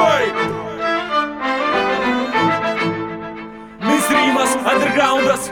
taip. Mainstreamas, undergroundas.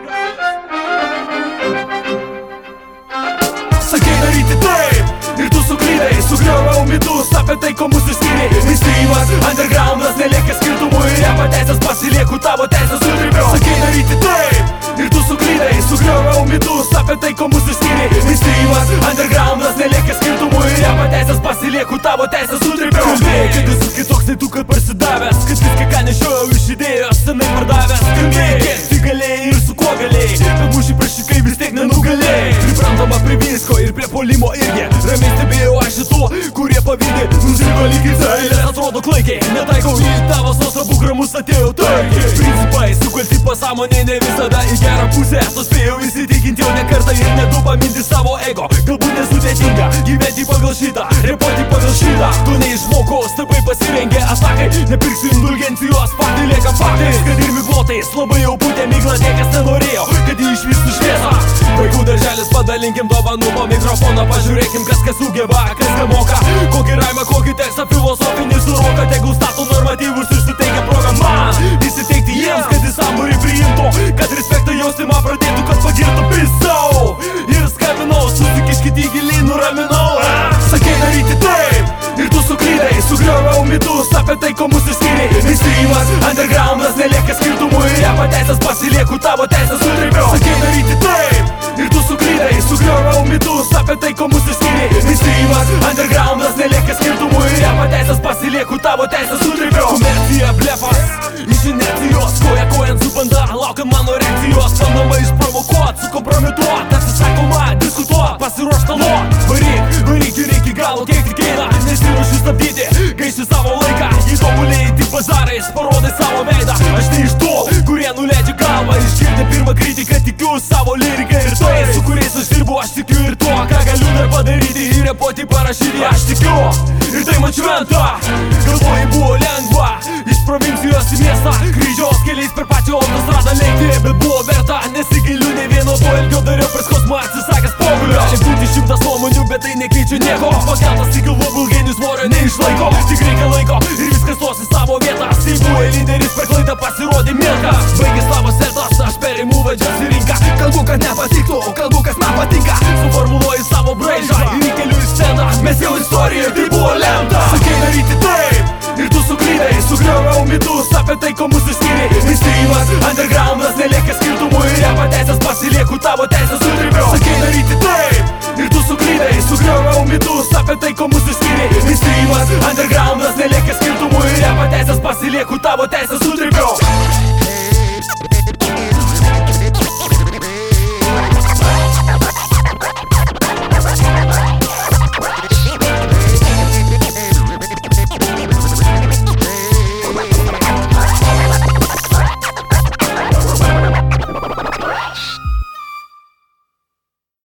Sakei daryti taip ir tu suklydai. Sugrioviau mitus apie tai, ko mūsų skyrė. Mainstreamas, undergroundas, nelieka skirtumų ir repo teisės pasilieku, tavo teisės sudribiau. Sakei daryti taip ir tu suklydai. Sugrioviau mitus apie tai, ko mūsų skyrė. Mainstreamas, undergroundas, nelieka skirtumų ir repo teisės pasilieku, tavo teisės sudribiau. Kalbėjai, kad esi kitoks, tai tu kad parsidavęs, kad viską ką nešiojau iš idėjos senai pardavęs. Kalbėjai, kiek tai galėjai ir su kuo galėjai, bet mūšį prašikai vis tiek nenugalėjai. Priprantama prie visko ir prie polimo irgi. Ramiai stebėjau aš šitų, kurie pavydė. Nusirgo lygiai eilės, atrodo klaikiai. Netaikau į tavo sosą bukramus, atėjau taikiai. Principai sukalti pasąmonė ne visada į gerą pusę. Suspėjau įsitikinti jau ne kartą ir nedopaminti savo ego. Galbūt nesudėtinga gyventi pagal šitą, repoti pagal šitą. Tu neišmokau, stabai pasirengė atakai. Nepirksiu indulgencijos, faktai lieka faktais. Kad ir miglotais, labai jau putė miglą, niekas nenorėjo, kad jį išvystų šviesą. Vaikų darželis, padalinkim dovanų po mikrofoną. Pažiūrėkim, kas sugeba, kas ką moka. Kokį raimą, kokį tekstą filosofinį suroka. Tegul stato normatyvus ir suteikia progą man įsiteikti jiems, kad į sambūrį priimtų, kad respektą jausimą pradėtų, kad pagirtų pisau. Ir skambinau, susikiškit į gilį, nuraminau. Sakei daryti taip ir tu suklydai. Sugrioviau mitus apie tai, ko mūsų skyrė. Mainstreamas, undergroundas, nelieka skirtumų ir repo teisės pasilieku, tavo teisės sudribiau. Sakei daryti taip ir tu suklydai. Sugrioviau mitus apie tai, ko mūsų skyrė. Mainstreamas, undergroundas, nelieka skirtumų ir repo teisės pasilieku, tavo teisės sudribiau. Komercija, blefas, iš inercijos, koja kojant su banda, laukiant mano reakcijos. Bandoma išprovokuot, sukompromituot, atsisakoma diskutuot, pasiruošt talot. Varyk ir iki galo, kiek tik eina, nesiruošiu stabdyti, gaiši savo laiką. Jei tobulėjai tik bazarais, parodai savo veidą. Aš ne iš tų, kurie nuleidžia galvą. Išgirdę pirmą kritiką, tikiu savo lyriką ir tai, su kuriais aš dirbu, aš tikiu ir tuo, ką galiu dar padaryti ir repoti parašyti. Aš tikiu ir tai man šventa. Galvoji buvo lengva, iš provincijos į miestą, kryžiaus keliais per pačią autostradą lėkti, bet buvo verta. Nesigailiu ne vieno to ilgio, dariau per skausmą atsisakęs pogulio. Čia būti 100 nuomonių, bet tai nekeičia nieko. Pakeltas į galvą bulgėnių svorio neišlaiko. Tik reikia laiko ir viskas stos į savo vietą. Tai buvai lyderis, per klaidą pasirodė milka. Baigė savo setas, aš perimu valdžios į rinką. Kalbu, kad nepatiktų, kalbu, kas man patinka. Suformuluoju savo braižą ir įkeliu į sceną. Mes jau istorijoje, tai buvo lemta. Sakei daryti taip ir tu suklydai. Sugrioviau mitus apie tai, ko mūsų skyrė. Mainstreamas, undergroundas, nelieka skirtumų ir repo teisės pasilieku, tavo teisės sudribiau. Sakei daryti taip ir tu suklydai. Sugrioviau mitus apie tai, ko mūsų skyrė. Mainstreamas, undergroundas, nelieka skirtumų ir repo teisės pasilieku, tavo teisės sudribiau.